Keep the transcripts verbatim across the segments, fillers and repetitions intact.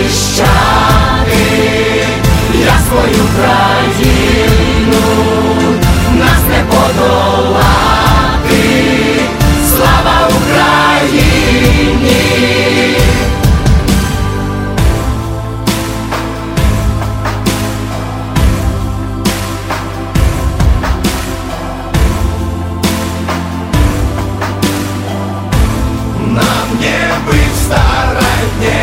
захищати, я свою країну, нас не подолати, слава Україні! Нам не быть в стороне,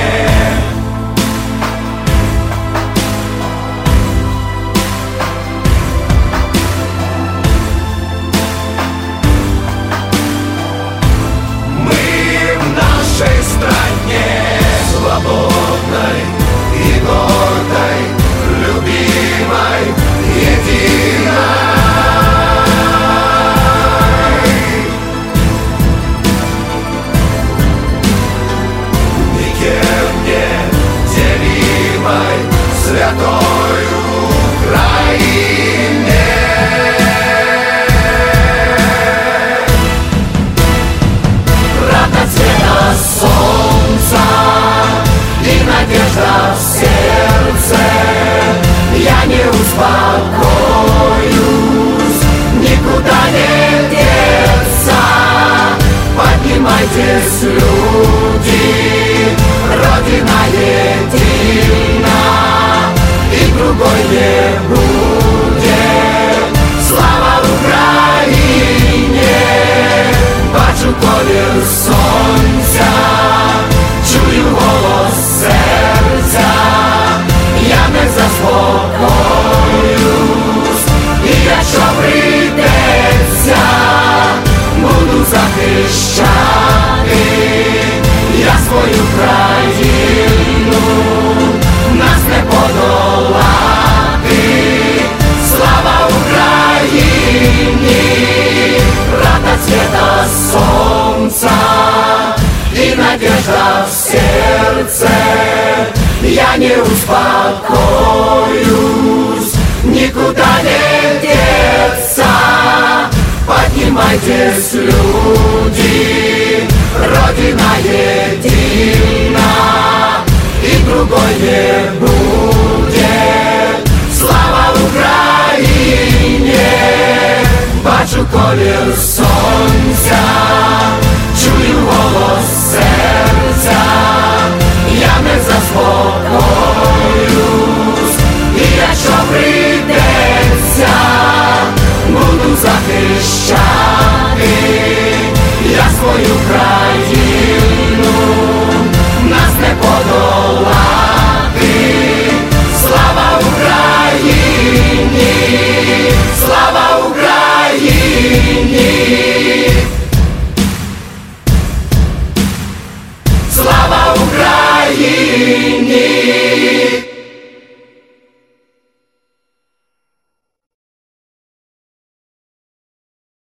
мы в нашей стране свободной и гордой, любимой, единой. Святой Украине. Правда цвета солнца и надежда в сердце, я не успокоюсь, никуда не деться. Поднимайтесь, люди, Родина едина, и другой не будет. Слава Україні! Бачу колір сонця, чую голос серця, я не заспокоюсь, і якщо прийдеться, буду захищати я свою країну, нас не подолати, слава Україні! Правда цвета солнца и надежда в сердце, я не успокоюсь, никуда не деться. Поднимайтесь, люди, Родина едина, и другой не будет. Слава Україні! Бачу колір сонця.